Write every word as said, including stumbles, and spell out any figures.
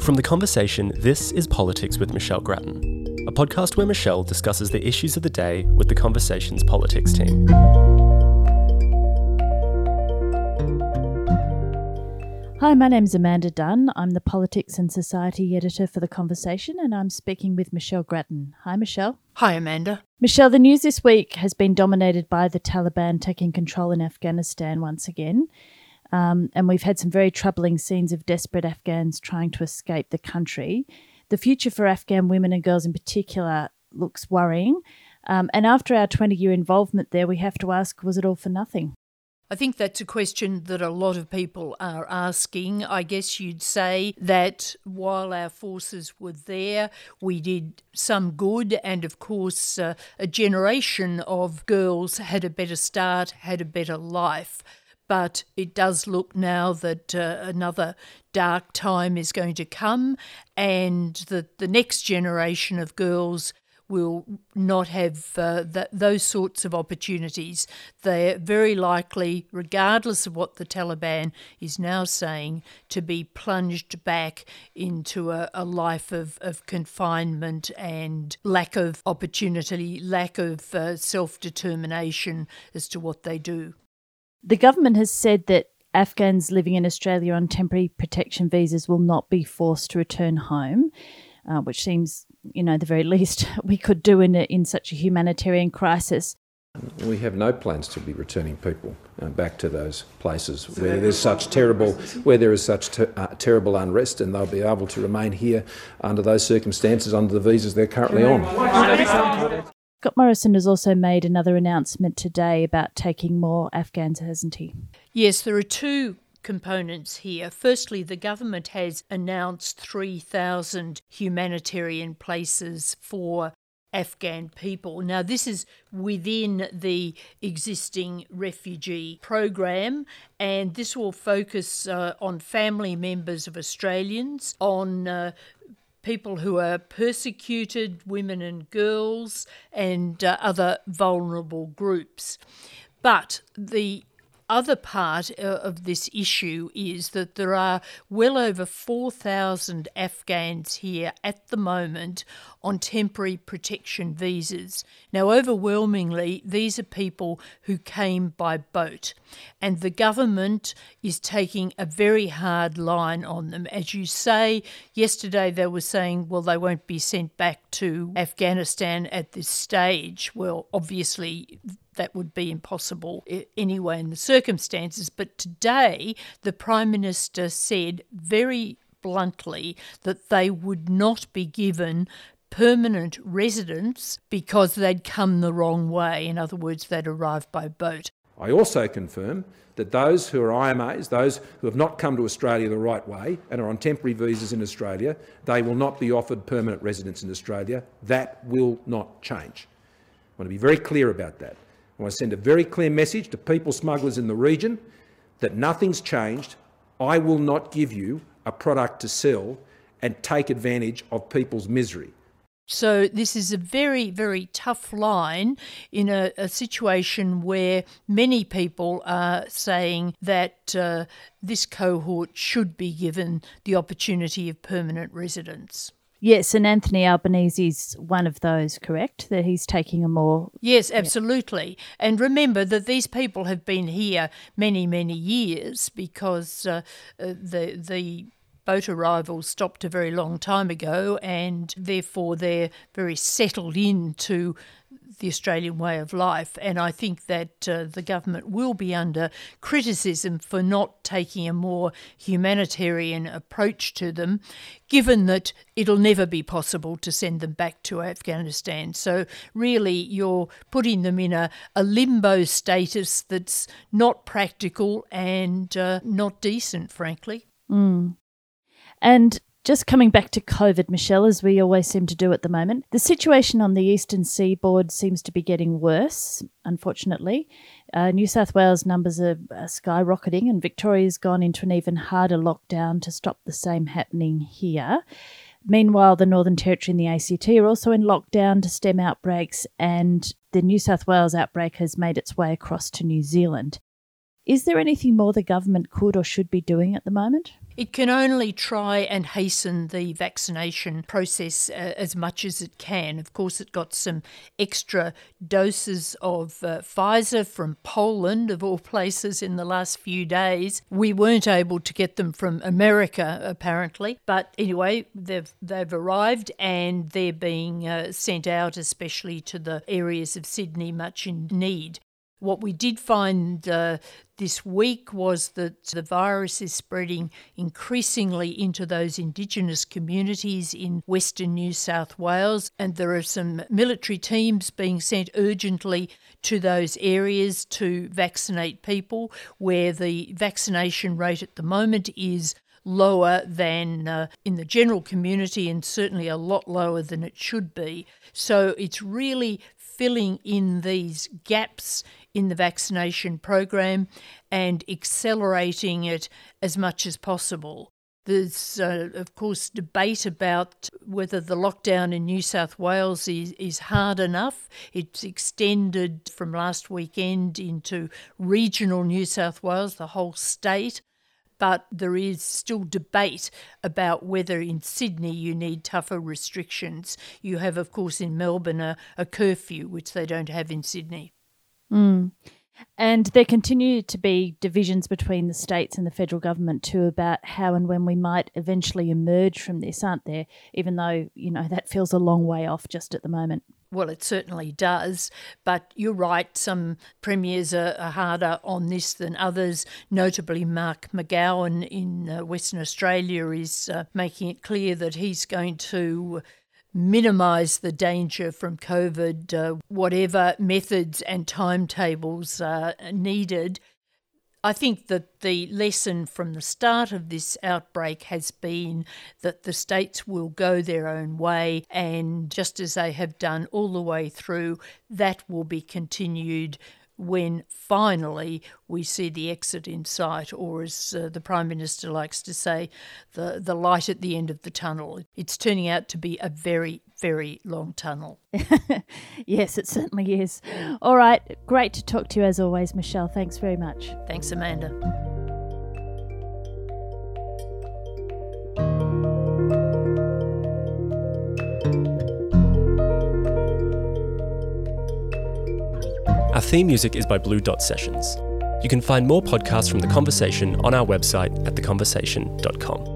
From The Conversation, this is Politics with Michelle Grattan, a podcast where Michelle discusses the issues of the day with The Conversation's politics team. Hi, my name's Amanda Dunn. I'm the Politics and Society Editor for The Conversation, and I'm speaking with Michelle Grattan. Hi, Michelle. Hi, Amanda. Michelle, the news this week has been dominated by the Taliban taking control in Afghanistan once again. Um, and we've had some very troubling scenes of desperate Afghans trying to escape the country. The future for Afghan women and girls in particular looks worrying. Um, and after our twenty-year involvement there, we have to ask, was it all for nothing? I think that's a question that a lot of people are asking. I guess you'd say that while our forces were there, we did some good, and of course uh, a generation of girls had a better start, had a better life. But it does look now that uh, another dark time is going to come, and that the next generation of girls will not have uh, th- those sorts of opportunities. They're very likely, regardless of what the Taliban is now saying, to be plunged back into a, a life of, of confinement and lack of opportunity, lack of uh, self-determination as to what they do. The government has said that Afghans living in Australia on temporary protection visas will not be forced to return home, uh, which seems, you know, the very least we could do in a, in such a humanitarian crisis. We have no plans to be returning people uh, back to those places where there's such terrible, where there is such ter- uh, terrible unrest, and they'll be able to remain here under those circumstances, under the visas they're currently on. Scott Morrison has also made another announcement today about taking more Afghans, hasn't he? Yes, there are two components here. Firstly, the government has announced three thousand humanitarian places for Afghan people. Now, this is within the existing refugee program, and this will focus uh, on family members of Australians, on uh, people who are persecuted, women and girls, and uh, other vulnerable groups. But the other part uh, of this issue is that there are well over four thousand Afghans here at the moment on temporary protection visas. Now, overwhelmingly, these are people who came by boat, and the government is taking a very hard line on them. As you say, yesterday they were saying, well, they won't be sent back to Afghanistan at this stage. Well, obviously, that would be impossible anyway in the circumstances. But today, the Prime Minister said very bluntly that they would not be given permanent residence because they'd come the wrong way. In other words, they'd arrived by boat. I also confirm that those who are I M As, those who have not come to Australia the right way and are on temporary visas in Australia, they will not be offered permanent residence in Australia. That will not change. I want to be very clear about that. I want to send a very clear message to people smugglers in the region that nothing's changed. I will not give you a product to sell and take advantage of people's misery. So this is a very, very tough line in a, a situation where many people are saying that uh, this cohort should be given the opportunity of permanent residence. Yes, and Anthony Albanese is one of those, correct? That he's taking a more... Yes, absolutely. Yeah. And remember that these people have been here many, many years because uh, uh, the the... boat arrivals stopped a very long time ago, and therefore they're very settled into the Australian way of life. And I think that uh, the government will be under criticism for not taking a more humanitarian approach to them, given that it'll never be possible to send them back to Afghanistan. So really you're putting them in a, a limbo status that's not practical and uh, not decent, frankly. Mm. And just coming back to COVID, Michelle, as we always seem to do at the moment, the situation on the eastern seaboard seems to be getting worse, unfortunately. Uh, New South Wales numbers are, are skyrocketing, and Victoria's gone into an even harder lockdown to stop the same happening here. Meanwhile, the Northern Territory and the A C T are also in lockdown to stem outbreaks, and the New South Wales outbreak has made its way across to New Zealand. Is there anything more the government could or should be doing at the moment? It can only try and hasten the vaccination process uh, as much as it can. Of course, it got some extra doses of uh, Pfizer from Poland, of all places, in the last few days. We weren't able to get them from America, apparently. But anyway, they've, they've arrived and they're being uh, sent out, especially to the areas of Sydney much in need. What we did find uh, this week was that the virus is spreading increasingly into those Indigenous communities in Western New South Wales, and there are some military teams being sent urgently to those areas to vaccinate people, where the vaccination rate at the moment is lower than uh, in the general community, and certainly a lot lower than it should be. So it's really filling in these gaps in the vaccination program and accelerating it as much as possible. There's, uh, of course, debate about whether the lockdown in New South Wales is, is hard enough. It's extended from last weekend into regional New South Wales, the whole state. But there is still debate about whether in Sydney you need tougher restrictions. You have, of course, in Melbourne a, a curfew, which they don't have in Sydney. Mm. And there continue to be divisions between the states and the federal government too about how and when we might eventually emerge from this, aren't there? Even though, you know, that feels a long way off just at the moment. Well, it certainly does, but you're right, some premiers are, are harder on this than others. Notably, Mark McGowan in uh, Western Australia is uh, making it clear that he's going to minimise the danger from COVID, uh, whatever methods and timetables are needed. I think that the lesson from the start of this outbreak has been that the states will go their own way, and just as they have done all the way through, that will be continued when finally we see the exit in sight, or as uh, the Prime Minister likes to say, the, the light at the end of the tunnel. It's turning out to be a very, very long tunnel. Yes, it certainly is. All right, great to talk to you as always, Michelle. Thanks very much. Thanks, Amanda. Our theme music is by Blue Dot Sessions. You can find more podcasts from The Conversation on our website at the conversation dot com.